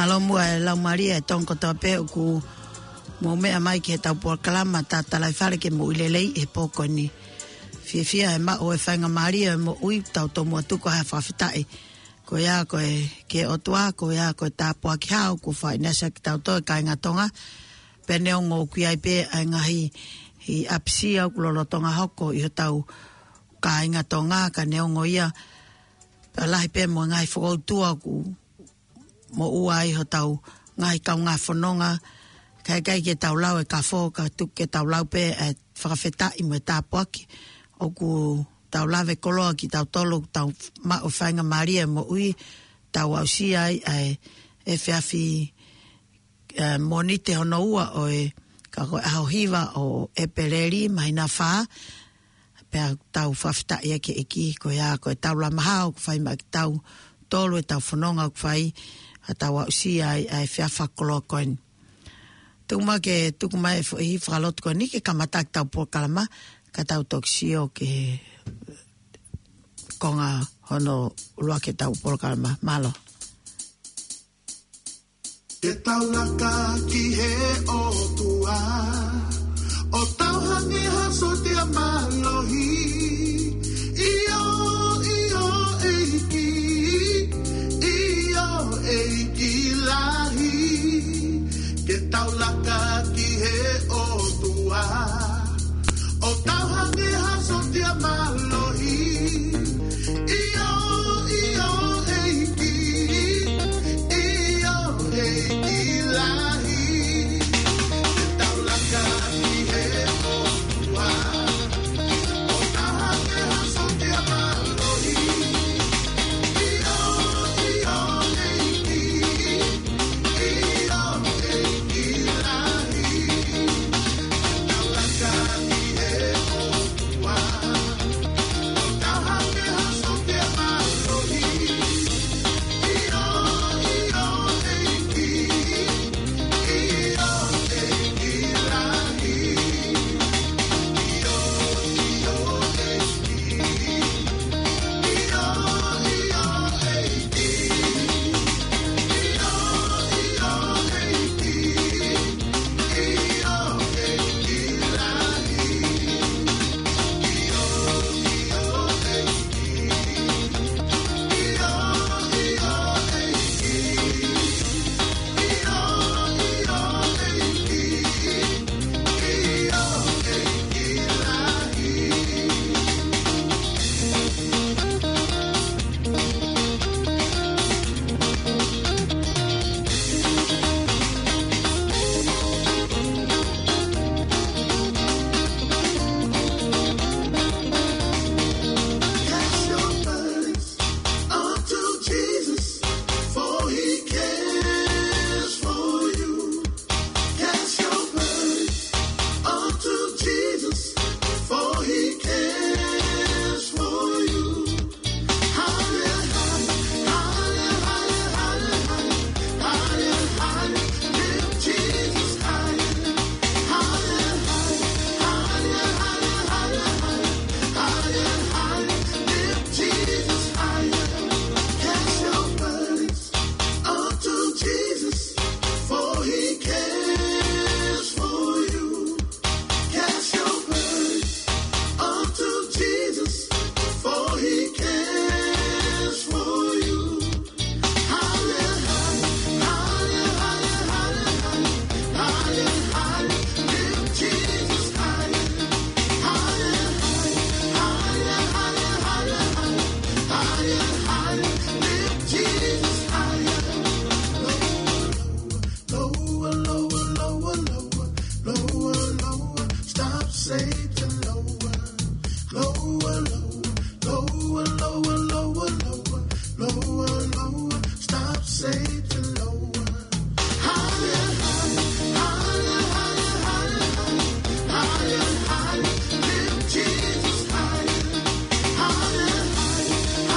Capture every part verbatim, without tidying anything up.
Malo mua la Maria tonko tape ku mo me mai ke tau por kalama ta tala fare ke mo ilelei e poko ni fia fia e ma o e whainga Maria mo ui tau to mo tuko ha whawhitai ko ia ko e ke otua ko ia ko e tāpua ki hao ko whai nasa ki tau to e kai ngatonga pene o ngō kui ai pe ai ngahi hi apsi au kulolo tonga hoko i ho tau kai ngatonga ka neongo ia alahi pe mo ngai whakautua ku mo ua i ho tau ngai kau ngā whanonga kai kai ke tau lau e ka fo ka tuk ke tau lau pe e whakawheta i mo e tāpuaki o ku tau lawe koloa ki tau tolo tau ma o whainga Maria mo ui tau au si ai e e whiawhi uh, monite hono ua o e ka koe aho hiwa o e pereri mai na wha pe tau whawheta i ake eki ko ia ko e tau la mahao ko whai ma ki tau tolo e tau whanonga ko whai a tau au si ai e whiawha koloa koen tukuma ke tukuma e hi whakalot koe ni ke kamatak tau po kalama ka tau toksio ke konga hono ulua ke tau po kalama malo ke tau laka ki he o tua o tau hangi haso tia malohi iyo iyo eiki iyo eiki lahi ke tau laka ki he o tua o tau hangi haso tia malohi iyo iyo eiki iyo eiki lahi ke tau laka ki he o tua o tau hangi haso tia malohi iyo iyo eiki iyo eiki lahi ke tau laka ki he o tua o tau hangi haso tia malohi iyo iyo eiki iyo eiki lahi iyo iyo eiki iyo iyo eiki iyo iyo eiki iyo eiki lahi iyo iyo Cast your burdens unto Jesus, for he cares for you. Cast your burdens unto Jesus, for he cares for you. Hallelujah, hallelujah, hallelujah, hallelujah, lift Jesus higher. Hallelujah, hallelujah, hallelujah, lift Jesus higher. Cast your burdens unto Jesus, for he cares for you. Cast your burdens unto Jesus, for he cares for you. Hallelujah, hallelujah, hallelujah, lift Jesus higher. Hallelujah, hallelujah, lift Jesus higher. Lower, lower, lower, lower, lower, lower, stop Satan, lower, lower, lower, lower, lower, lower, lower, lower, stop Satan, lower. Hallelujah, hallelujah, hallelujah, lift Jesus higher. Hallelujah,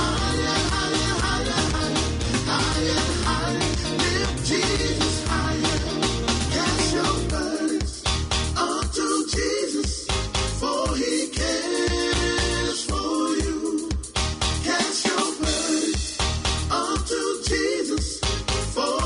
hallelujah, lift Jesus higher. Cast your burdens unto Jesus, for he cares for you. Cast your burdens unto Jesus, for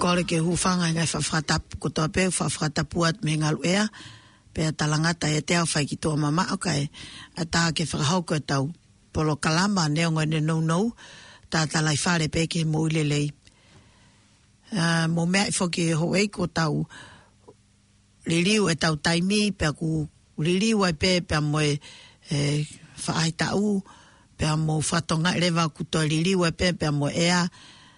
kore ke hufanga ngai whawhatapu ko toa pēu whawhatapu at me ngalu ea pēa talangata e te au whai ki toa mama o kai a taha ke whakahauko e tau polo kalama neo ngai ne nou nou tā talai whare pē ke mo ulelei uh, mo mea i whoki ho ei ko tau liriu e tau taimi pēa ku liriu ai pē pēa mo e e whaai tau pēa mo whatonga rewa ku toi liriu ai pē pēa mo ea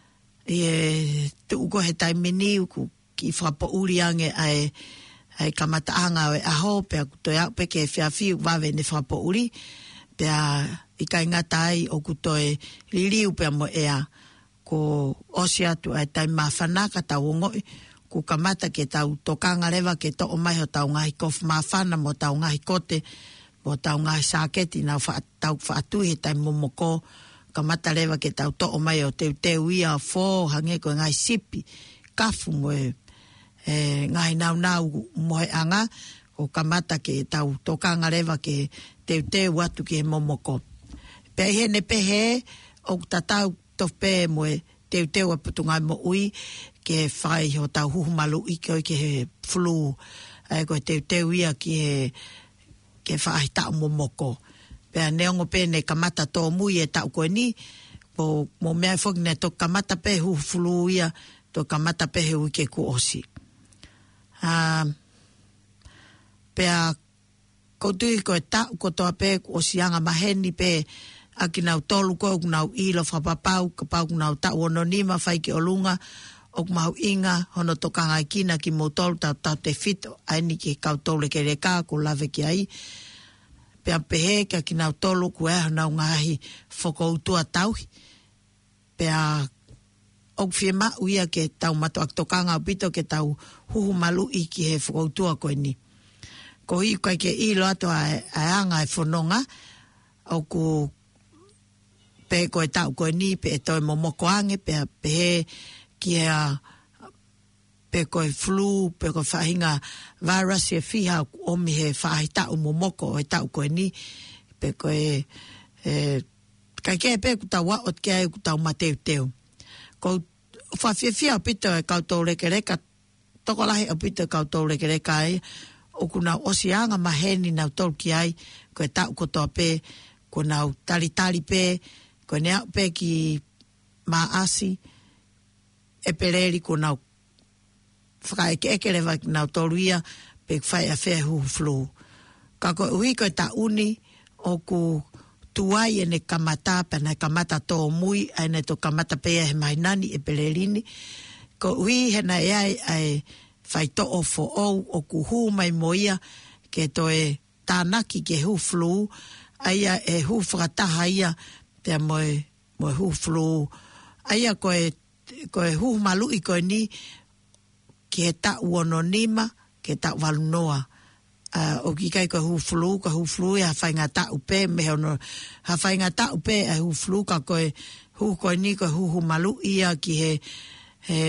e tu uko he taimini uku ki whapo uri ange ai ai kamata anga e aho pea kutoi au peke e whiawhi wawe ne whapo uri pea i kai ngata ai o kutoi liriu pea mo ea ko osi atu ai taima whanaka tau ngoi ku kamata ke tau tokanga rewa ke to o mai ho tau ngahi kof mawhana mo tau ngahi kote mo tau ngahi sāketi na tau whaatu he taimo moko kamata rewa ke tau to o mai o teu teu ia fō hange ko ngai sipi kafu mo e, e ngai nau nau mo he anga o kamata ke tau tokanga rewa ke teu teu atu ke momoko. Pehe ne pehe o tatau tope mo e teu teu aputungai mo ui ke whai ho tau huhumalu i ke ke he flu ai ko teu teu ia ki he ke whai tau momoko. Pea neongo pene kamata tō mui e tau koe ni, po mo mea whoki ne tō kamata pe hu fulu ia, tō kamata pe he uike ku osi. Uh, pea koutui koe tau ko toa pe ku osi anga maheni pe aki nau tolu koe ku nau ilo whapapau, ka pau ku nau tau ononima whai ki olunga, o ku mahu inga, hono tō kangai kina ki mo tolu tau tau te fito, aini ki kau tole ke reka, ku lave ki ai, pea pehe ka ki nau tolu ku eha nau ngahi whakoutua tauhi. Pea ok whiema uia ke tau mato ak tokanga pito ke tau huhu malu i ki he whakoutua koe ni. Ko hi kai ke ilo ato a, a anga e whanonga o ku pe koe tau koe ni pe e toi momoko ange pea pehe ki a pe koe flu, pe koe whahinga virus e whiha o mi he whahi tau momoko o e tau koe ni, pe koe e, kai kea pe ku tau waot kea ku tau mateu teu. Ko whawhiawhia o pito e koutou reke reka, toko lahi o pito e koutou reke reka e, o ku nau osianga maheni nau tolu ki ai, koe tau kotoa pe, ko nau tali tali pe, koe nea pe ki maasi, e pereri ko nau whakai ke eke rewa nau toruia pe whai a whea hu flu. Ka koe ui koe ta uni o ku tuai e ne kamata pa ne kamata tō mui ai ne to kamata pea he mainani e pelerini. Ko ui he na e ai ai whai to o fo ou o ku hu mai moia ke to e tānaki ke hu flu aia e hu whakataha ia pea moe moe hu flu. Aia koe koe hu malu i koe ni ki he ta uononima, ki he ta walunoa. Uh, o ki kai ka hu flu, ka hu flu e hawhai ngā ta upe, me hono, hawhai ngā ta upe e hu flu, ka koe hu koe ni, koe hu hu malu ia ki he, he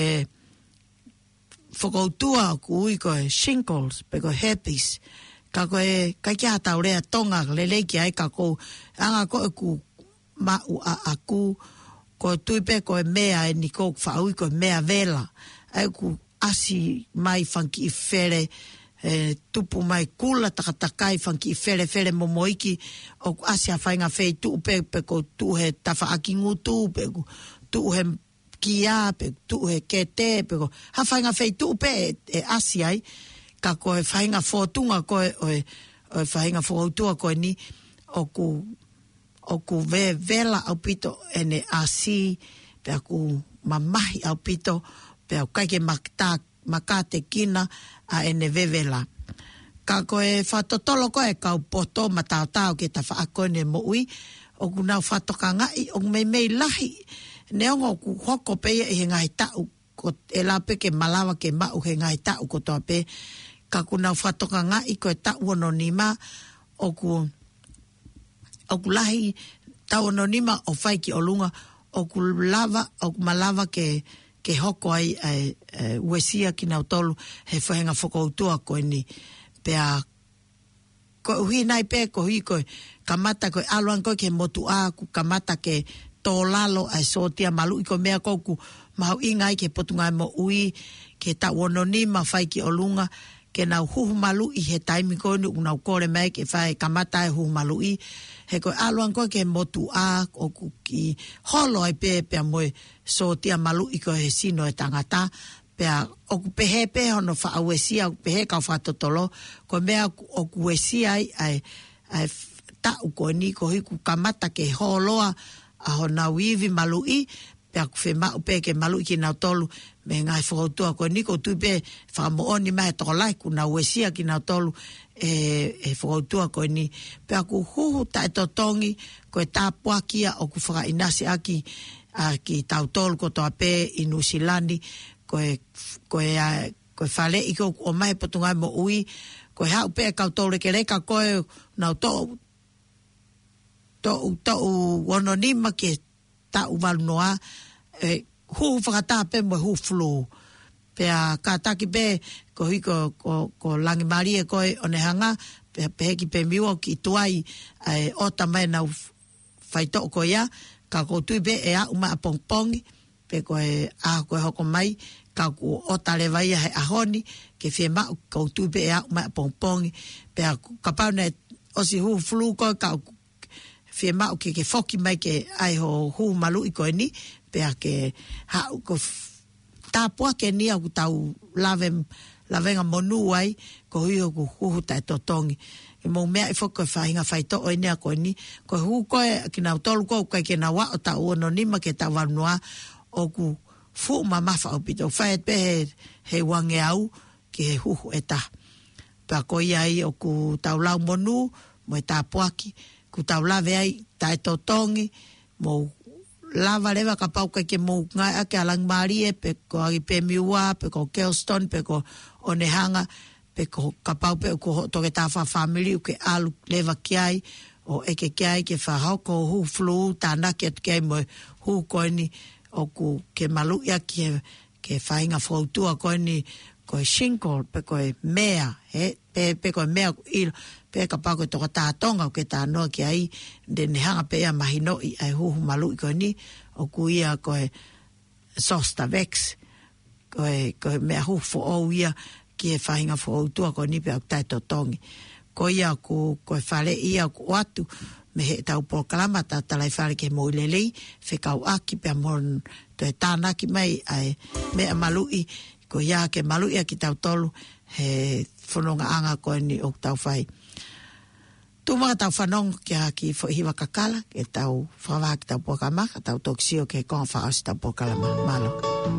whakautua ku ui koe shingles, pe koe herpes, ka koe, kai kia hatau rea tonga, lelei ki ai ka kou, anga koe ku mau a aku, koe tuipe koe mea e ni kou whaui koe mea vela, ai ku asi mai whanki i where, e, tupu mai kula takatakai whanki i where where momoiki, o asi a whainga whei tupe, pe ko tuhe tawha aki ngutu, pe ko tuhe kia, pe tuhe kete, pe ko ha whainga whei tupe e, e asi ai, ka koe whainga whotunga koe, oe, oe whainga whautua koe ni, o ku, o ku ve vela au pito ene asi, pe aku mamahi au pito, pe au kaike makta, makate kina a ene vevela. Ka koe whatotolo koe kau poto mataotao ke ta whaakone mo ui, o ku nau whatoka ngai, o mei mei lahi, neongo ku hoko peia i he ngai tau, ko e la peke malawa ke mau he ngai tau ko toa pe, ka ku nau whatoka ngai koe tau anonima, o ku, o ku lahi tau anonima o whai ki olunga, o ku lava, o ku malawa ke ke hoko ai e, e, uesia ki nau tolu he whahenga whakautua koe ni. Pea, ko hui nai pe, ko hui koe, kamata koe aluan koe ke motu a, ku kamata ke tō lalo ai sotia malu i koe mea koku Mahau ingai ke potungai mo ui, ke ta wononi ma whai ki olunga, ke nau huhu malu i he taimi koe ni unau kore mai ke whai kamata e huhu malu i. He koe aluan koe ke motu a o ki holo ai pe pe moe so tia malu i koe he sino e tangata. Pea o ku pehe pehe hono wha auesia, o ku pehe kau whatotolo, koe mea o ku uesia ai ai, ai tau koe ni ko hiku kamata ke holoa a hona wivi malu i, pea ku whema upe ke malu i ki nau tolu, me ngai whakautua koe ni ko tupe whakamooni mahe tokolai ku na uesia ki nau tolu, e, e whakautua koe ni. Pea ku huhu tae totongi, koe tā puakia o ku whaka inasi aki, a ki tau tolu ko toa pe i Nusilandi, koe, koe, uh, koe whale i ko o mai potungai mo ui, koe hau pe kau tole ke reka koe nau to to to wono nima ke ta uvalu noa, e, hu whakata pe mo hu flu. Pea ka taki pe ko hui ko, ko, ko langi marie koe o ne hanga, pe peheki pe miwa ki tuai e, o tamai nau whaito ko ia, ka ko tui pe e a uma a pongpongi, pe koe a koe hoko mai, ka ko o tale vai he ahoni, ke fie ma ko tui pe e a uma a pongpongi, pe a kapau ne osi hu flu koe ka fie ma ke ke foki mai ke ai ho hu malu i koe ni, pe a ke ha ko tāpua ke ni au tau lave, lavenga monu ai, ko hui o ku huhu tai totongi. E mou mea i foko e whahinga whaito o inea koe ni, ko hu koe ki nau tolu koe koe ke na wa o ta uono nima ke ta wanua o ku fu ma mafa o pito. Whaet pe he, he wange au ki he huhu e ta. Pea koe ai o ku tau lau monu, mo e tāpuaki, ku tau lave ai tai totongi, mou lava lewa ka pau kai ke mou ngai ake alang marie, pe ko agi pe miua, pe ko Kelston, pe ko onehanga, pe ko ka pau pe ko toke tafa family, uke alu lewa kiai, o eke kiai ke whahau ko hu flu, tāna ke kiai mo hu koini, o ku ke maluia ke, ke whainga whautua koini, koe shinkle, pe koe mea, he, pe, pe koe mea ilo, pe ka pako e toka tātonga o ke tā noa ki ai, de ne hanga pe ea mahino i ai huhu malu i koe ni, o ku ia koe Zostavex, koe, koe mea huhu fo o ia ki e whahinga fo o tua koe ni pe au tai totongi. Ko ia ku, koe whale ia ku atu, me he tau pokalama ta talai whale ke mo ilelei, fe kau aki pe amon, to e tānaki mai ai mea malu i, ko ia ke malu ia ki tau tolu, he whanonga anga koe ni o tau whai. Tūmaka tau whanong kia ki hiwa kakala, ke tau whawaa ki tau pokamaka, tau toksio ke konga whaau si tau pokalama. Malo.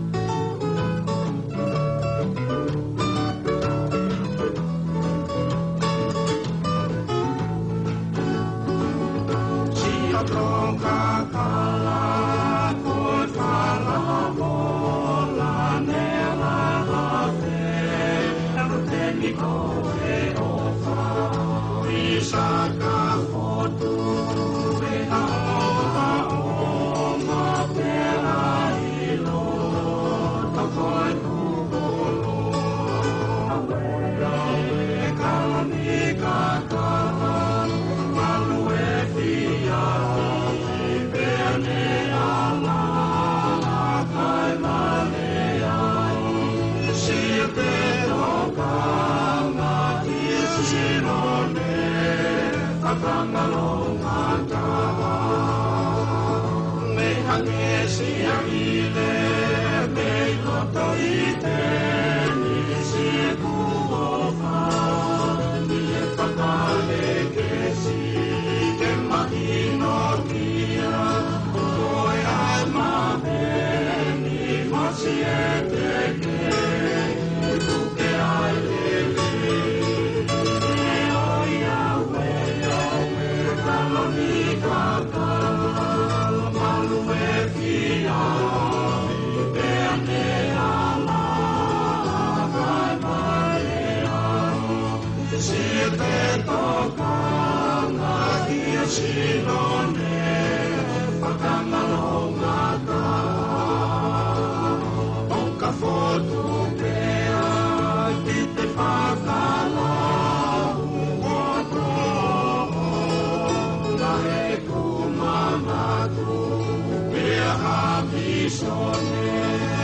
Sia tong kakala, kod whala mola nela hape, anu teni koe o Saka fotu e aoa o ma pera ilo takoi kukolo awe kalani kakala malu e fia i peane ala kai mane ai sipe tokanga i sinone Kakangalongata me hangesi agile me koto ite ni sikuofa ni kakale kesi ke mahino kia koe alma ni masiete ke tuke aile Sinone, pakamalongata, onka fotu pea, tite pakala, ungoto, lahe kumamatu, pea hapisone.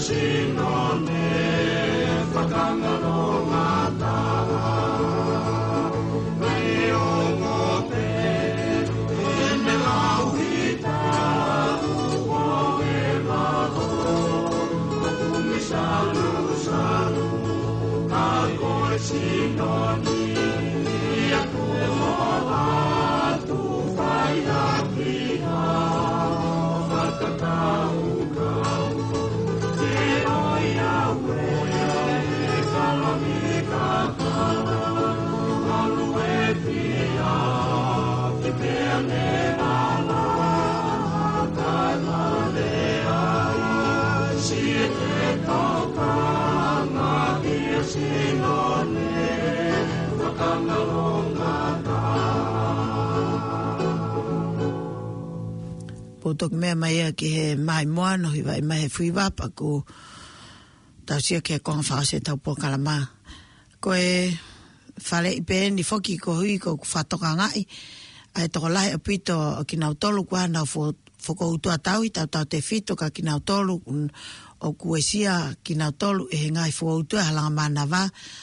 sinone whakangaronga taha mai o mote e me lauhita o e maho o kumisalu salu a koe sinone ia koha tu whai haki ha whakatau kau te oi awe e kalami kakala alu e pia ki pea me ala kai male ai si e te toka ngā kia sinone whakangaronga Tok mea mai a ki he mai moano hi vai mai he fui wapa ko tau sia ke konga whaase tau po kalama. Ko e whale i pe ni foki ko hui ko whatoka ngai ai toko lahi a pito o ki nau tolu kua nau whoko utua tau i tau tau te fito ka ki nau tolu o kuesia ki nau tolu e he ngai whoko utua halanga mana wa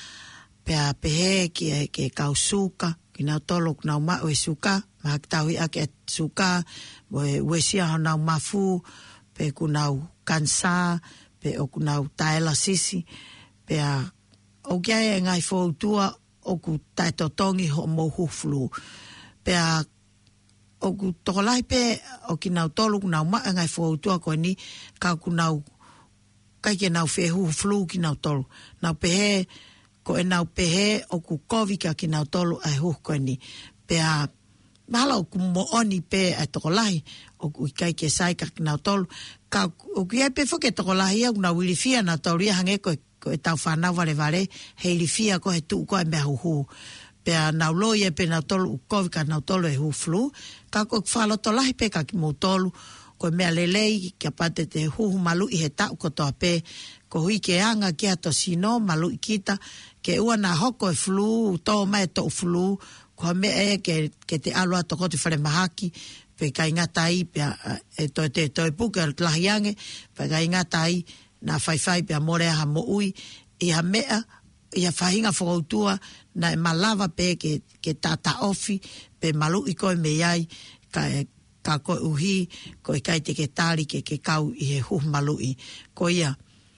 pea pehe ki e ke kau suka ki nau tolu nau mao e suka ma tau i ake suka we wesia ho nau mafu pe ku nau kansa pe o ku nau taela sisi pe a o kia e ngai fōtua o ku taitotongi ho mohu flu pe a o ku tokolai pe o ki nau tolu ku nau maa ngai fōtua ko ni ka ku nau kai ke nau whehu flu ki nau tolu nau pehe ko e nau pehe o ku kovika ki nau tolu ai hu ko ni pe a Mahala o ku mooni pe a tokolahi o ku ikai ke sai ka nau tolu. Ka o ku iai pe foke tokolahi au na wilifia na tauria hange ko, ko e tau whanau vare vare he ilifia ko he tuu ko e mea huhu. Pe a nau loia pe nau tolu u kovi ka nau tolu e hu flu. Ka ko whalo tolahi pe ka ki mo tolu ko e mea lelei kia pate te huhu malu i he tau ko toa pe. Ko hui ke anga ki ato sino malu i kita ke ua na hoko e flu tō mai to flu ko me e ke ke te alua to ko te fare mahaki pe kai ngata i pe e to te to puka lahiange pe kai ngata i na fai fai pe more ha mo ui i ha mea i ha fahinga fotua na malava pe ke ke tata ofi pe malu i ko me ai ka ka ko uhi ko kai te ke tari ke ke kau i he hu malu i ko ia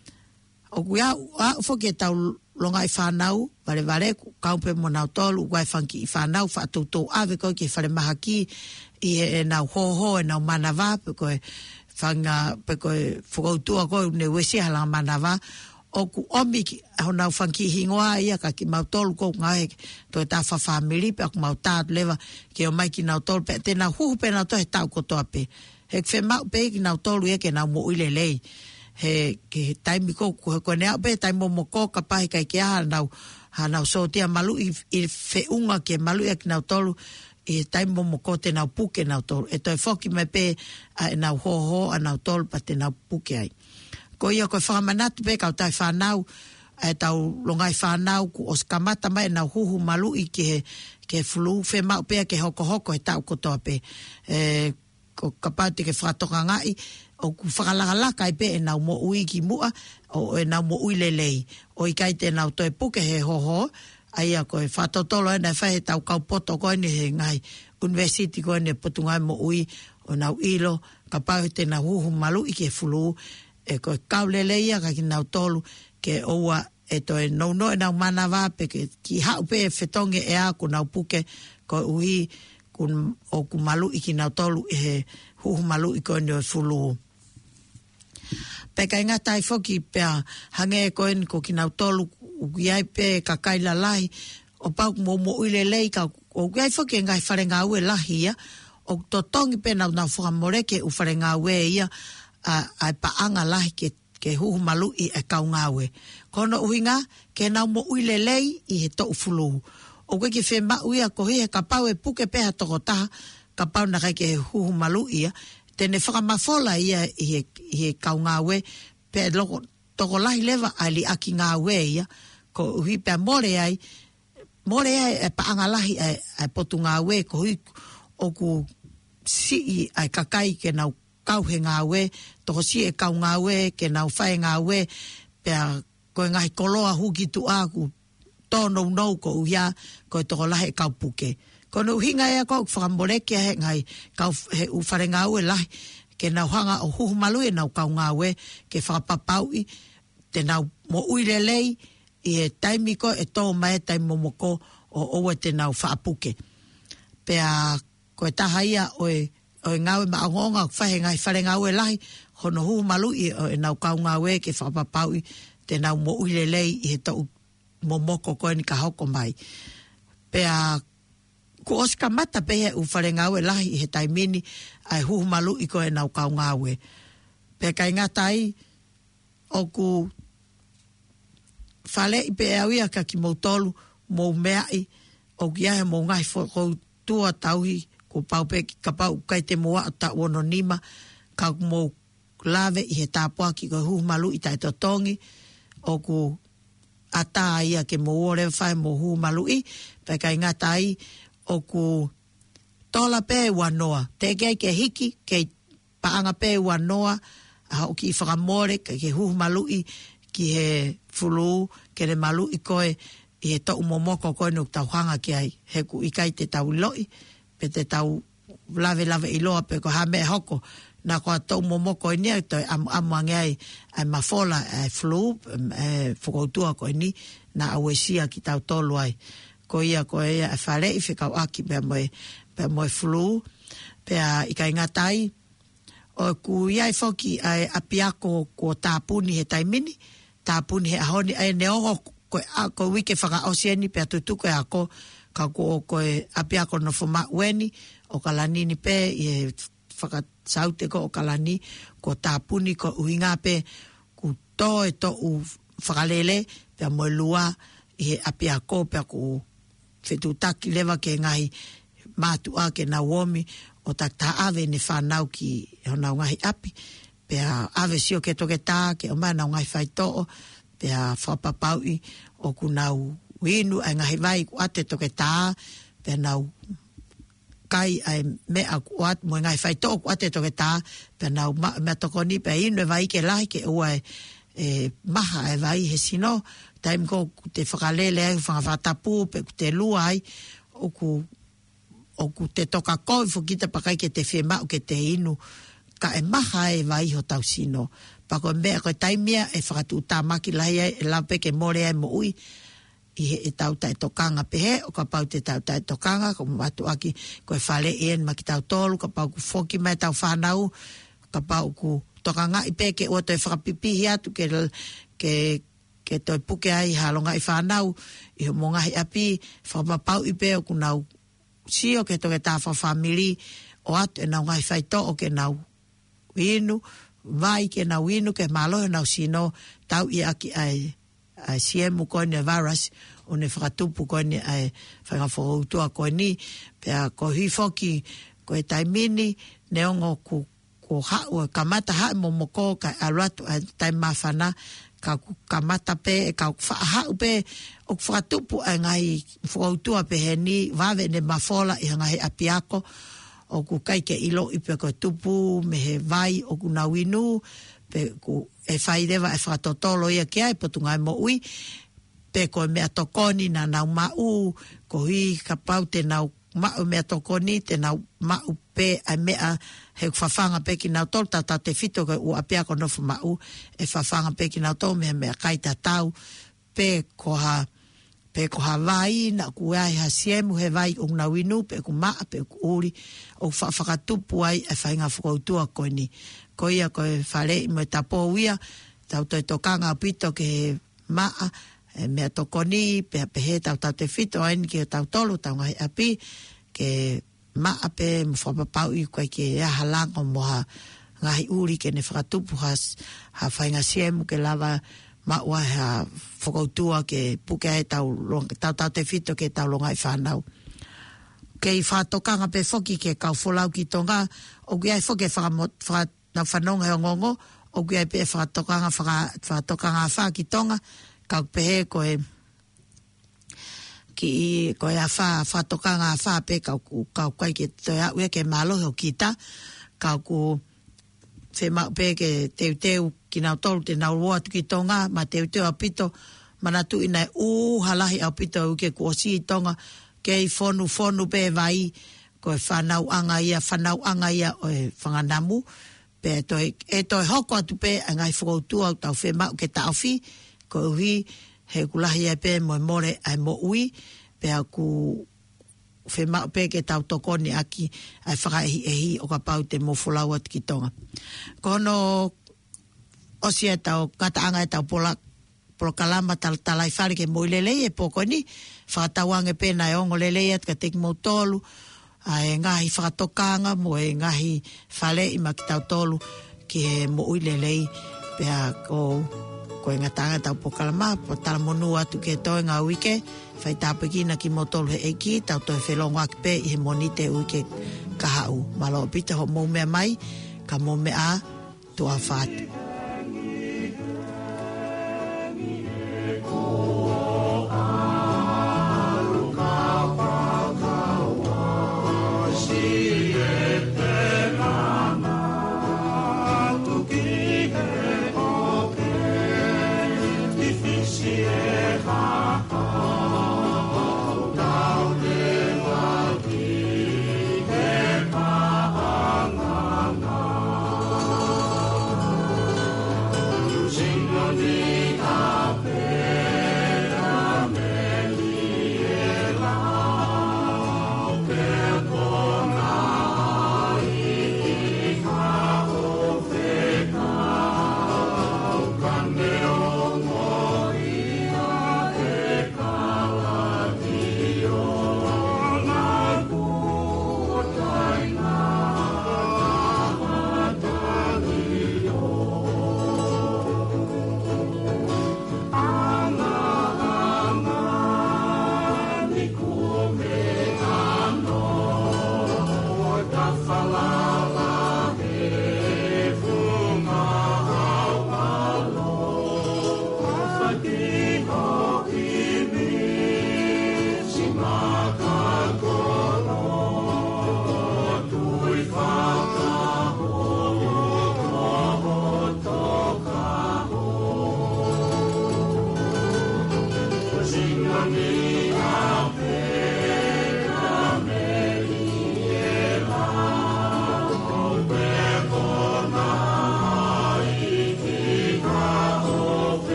o kuia a fo ke tau longa i whanau, vare vare, kaupe mo nau tolu, uai whanki i whanau, whaatoutou ave koe ke whare mahaki, i e nau hoho, e nau manawa, pe koe whanga, pe koe whakautua koe, ne wesi halanga manawa, o ku omi, ho nau whanki hingoa ia, ka ki mau tolu koe ngahe, to e ta whawhamiri, pe aku mau tātu lewa, ke o mai ki nau tolu, pe te nau huhu pe nau to he tau kotoa pe. He kwhe mau pe ki nau tolu ia ke nau mo uile lei. He ke taimi ko ko ko ne ape taimo mo ko ka pai kai ke ha nau ha nau so tia malu i, i fe unga ke malu ek nau tolu e taimo mo ko te nau puke nau tolu e toi foki me pe a nau ho ho a nau tolu pa te nau puke ai ko ia ko fa manatu pe ka tai fa nau e tau longai fa nau ku os kamata mai nau huhu malu i ke ke flu fe mau pe ke hoko hoko e tau ko to pe e ko kapate ke fa toka ngai o ku whakalaka i pe e nau mo ui ki mua o e nau mo ui lelei o i kai te nau toi puke he hoho ai a koe whatotolo e nei whahe tau kaupoto koe ni he ngai university koe ni potungai mo ui o nau ilo ka pau te nau huhu malu i ke fulu e koe kau lelei a ka ki nau tolu ke oua e toi nau no e nau mana wā pe ke ki hau pe e whetonge e a ku nau puke koe ui kun, o ku malu i ki nau tolu i he huhu malu i koe ni o fulu pe kai ngā tai foki pe hange e koen ko ki nau tolu ukiai pe ka kai la lahi o pau mo mo uile lei ka o ukiai foki ngai whare ngā ue lahi ia o to tongi pe nau nau whakamoreke u whare ngā ue ia a, a paanga lahi ke, ke huhu malu i e kau ngā ue kono uhinga ke nau mo uile lei i he to ufulu o koe ki whema uia ko he ka pau e puke peha toko taha ka pau na kai ke huhu malu ia tene whakamafola ia i he, he kau ngā ue, pe loko toko lahi lewa ali aki ngā ue ia, ko uhi pe more ai, more ai e paanga lahi ai, ai potu ngā ue, ko hui o ku si ai kakai ke nau kau he ngā we, toko si e kau ngā we, ke nau whae ngā we, pea koe ngahi koloa huki tu aku, tōnou nou ko uia, koe toko lahe kau puke. Ko no hinga ea ko whakamoreke he ngai, kau he u whare ngā we lahi, ke nau hanga o huhumalu e nau kau ngā we, ke whakapapaui, te nau mo uile lei, i e taimiko e tō mai taim momoko o oe te nau whaapuke. Pea koe taha ia oe, oe ngāwe maangonga whahe ngai whare ngāwe lahi, hono huhumalu i oe nau kau ngāwe ke whakapapaui, te nau mo uile lei i he tau momoko koe ni ka hoko mai. Pea ko oska mata pehe u whare ngāwe lahi i he taimini ai huhumalu i koe nau kau ngāwe. Pea kai ngatai o ku whale i pe au ia ka ki mautolu mou mea i o ki ahe mou ngai whakou tua tauhi ko pau pe ki ka pau kai te moa o ta uono nima ka mou lave i he tāpua ki koe huhumalu i tai totongi o ku ata ia ke mou ore whae mou huhumalu i pe kai ngatai o ku tola pe wanoa. Te kei ke hiki, ke paanga pe wanoa, a o ki whakamore, ke ke huhumalui, ki he fulu, ke re malui koe, i he tau momoko koe nuk tau hanga ki ai, he ku ikai te tau loi, pe te tau lave lave iloa, pe ko hame hoko, na koa tau momoko i nia, toi amu amu angeai, ai mafola, ai fulu, e whakautua koe ni, na auesia ki tau tolu ai. Ko ia ko ia e whare i whikau aki pia moe, pia moe flu, pia i kai ngatai, o ku iai whoki ai apiako ko tāpuni he taimini, tāpuni he ahoni, ai neongo ko, ko wike whaka osieni pia tutuko e ako, ka ko ko e apiako no fuma ueni, o kalanini pe, i e whaka saute ko o kalani, ko tāpuni ko uhinga pe, ku tō e tō u whakalele, pia moe lua, i he apiako pia ku whetu taki lewa ke ngahi mātua ke na womi o tak tā ave ne whanau ki honau ngahi api. Pea ave sio ke toke tā ke o mana o ngahi whaito'o, pea whapapaui o ku nau winu ai ngahi vai ku ate toke tā, pea nau kai ai mea ku at mo ngahi whaito'o ku ate toke tā, pea nau mea tokoni pea inu e vai ke lahi ke ua e, e maha e vai he sino, taim ko te whakalele ai, whakawhatapu, pe ku te lua ai, o ku, o ku te toka koi, whukita pakai ke te whema o ke te inu, ka e maha e vai ho tau sino. Pako mea koe taimia e whakatu tāmaki lahi ai, e laupe ke more ai mo ui, i he e tau tai tokanga pehe, o ka pau te tau tai tokanga, ko matu aki koe whale ien maki tau tolu, ka pau ku whoki mai tau whanau, ka pau ku tokanga i pe ke o te whakapipihi atu ke, ke ke toi puke ai halonga i whanau, i ho monga hi api, whamapau i pe o ku nau sio ke toke tā whawhamiri, o atu e nau ngai whaito o ke nau winu, vai ke nau winu, ke malo e nau sino, tau i aki ai, ai siemu koe ni virus, o ne whakatupu koe ni ai whangawhautua koe ni, pea ko hifoki koe taimini, neongo ku, ku hau, kamata hae momoko, ka aruatu ai taimawhana, ka kamata pe, ka whaahau pe, o whakatupu ai ngai whakautua pe he ni, wawe ne mafola i ngai apiako, o ku kai ke ilo i pe koe tupu, me he vai o ku nawinu, pe ku e whairewa e whakatotolo ia ki ai, potu ngai mo ui, pe koe mea tokoni na nau mau, ko hui ka pau te nau mau mea tokoni, te nau mau pe ai mea, he whawhanga pe ki nau tolu, tata te whito koe u apiako nofu mau, e whawhanga pe ki nau tolu, mea mea kai tatau, pe ko ha, pe ko ha vai, na ku ai ha siemu he vai o na winu, pe ku maa, pe ku uri, o whakatupu ai, e whainga whakautua koe ni. Ko ia koe whare i mo e tapo uia, tau toi tokanga pito ke maa, e mea tokoni, pe apehe tau tau te whito, aini ke tau tolu, tau ngai api, ke maa pe mo whapapau i koe ke ea halango mo ha ngahi uri ke ne whakatupu has, ha whainga siemu ke lava maua ha whakautua ke puke ai tau, tau tau te whito ke tau longai whanau. Kei whatokanga pe whoki ke kau wholau ki tonga, o ki ai whoke whanau whanonga heo ngongo, o ki ai pe whatokanga whatokanga wha ki tonga, kau pehe koe ki koe a wha whatokanga wha pe kau kau kai ke toi au e ke malo heo kita, kau ku fe ma pe ke teu teu ki nau tolu te nau roa tu ki tonga ma teu teu apito mana tu ina u halahi apito u ke kuosi tonga ke i fonu fonu pe vai ko e whanau anga ia whanau anga ia o e whanganamu pe to e to hoko atu pe ngai whakautu au tau fe ma ke tauwhi ko uhi he kulahi e pe mo more ai mo ui pe aku fe ma pe ke tau tokoni aki ai whakaehi ehi o ka pau te mofolau atu ki tonga. Kono osia tau kataanga e tau pola pola kalama tal talai whare ke mo ilelei e poko ni whakatauange pena e ongo lelei at ka teki mo tolu ai ngahi whakatokanga mo e ngahi whale i maki tau tolu ki he mo ilelei pea ko ko e ngatanga tau pola kalama po tala monu atu ke toi ngā wike whai tāpekina ki mo tolu he eiki tau toi whelongo aki pe i he monite uike kahau malo pita ho mo mea mai ka mo mea tua whātu.